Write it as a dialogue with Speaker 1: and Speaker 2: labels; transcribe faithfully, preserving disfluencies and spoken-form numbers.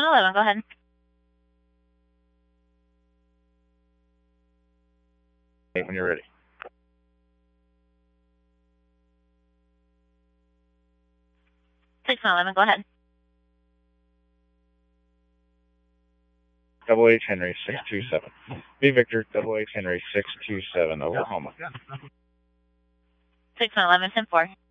Speaker 1: one eleven, go ahead.
Speaker 2: When you're ready.
Speaker 1: six one eleven, go ahead.
Speaker 2: Double H Henry six two seven. B Victor, Double H Henry six two seven, Oklahoma.
Speaker 1: six one eleven, ten four.